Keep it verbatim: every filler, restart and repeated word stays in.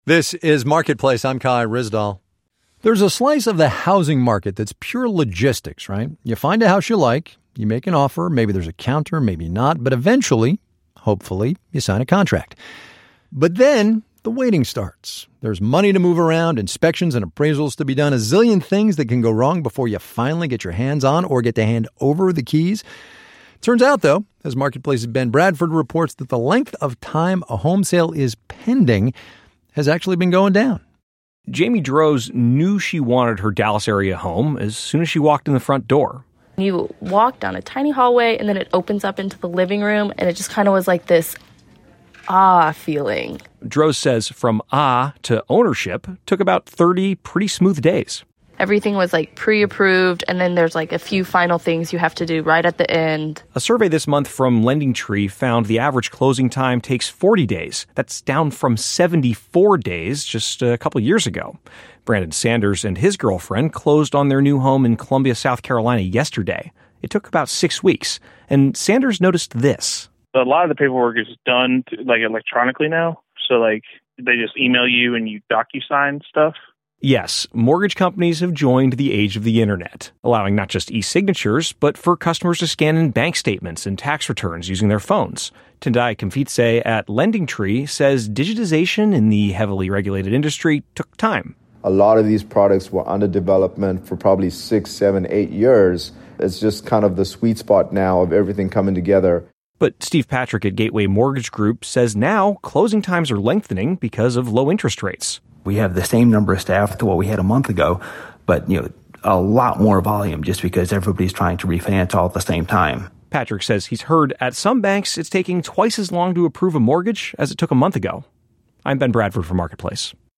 This is Marketplace. I'm Kai Ryssdal. There's a slice of the housing market that's pure logistics, right? You find a house you like, you make an offer, maybe there's a counter, maybe not, but eventually, hopefully, you sign a contract. But then the waiting starts. There's money to move around, inspections and appraisals to be done, a zillion things that can go wrong before you finally get your hands on or get to hand over the keys. Turns out, though, as Marketplace's Ben Bradford reports, that the length of time a home sale is pending has actually been going down. Jamie Droz knew she wanted her Dallas area home as soon as she walked in the front door. You walk down a tiny hallway and then it opens up into the living room, and it just kind of was like this ah feeling. Droz says from ah to ownership took about thirty pretty smooth days. Everything was like pre-approved, and then there's like a few final things you have to do right at the end. A survey this month from LendingTree found the average closing time takes forty days. That's down from seventy-four days just a couple years ago. Brandon Sanders and his girlfriend closed on their new home in Columbia, South Carolina yesterday. It took about six weeks, and Sanders noticed this. A lot of the paperwork is done like electronically now, so like they just email you and you DocuSign stuff. Yes, mortgage companies have joined the age of the internet, allowing not just e-signatures, but for customers to scan in bank statements and tax returns using their phones. Tendai Kamfitse at LendingTree says digitization in the heavily regulated industry took time. A lot of these products were under development for probably six, seven, eight years. It's just kind of the sweet spot now of everything coming together. But Steve Patrick at Gateway Mortgage Group says now closing times are lengthening because of low interest rates. We have the same number of staff to what we had a month ago, but you know, a lot more volume just because everybody's trying to refinance all at the same time. Patrick says he's heard at some banks it's taking twice as long to approve a mortgage as it took a month ago. I'm Ben Bradford for Marketplace.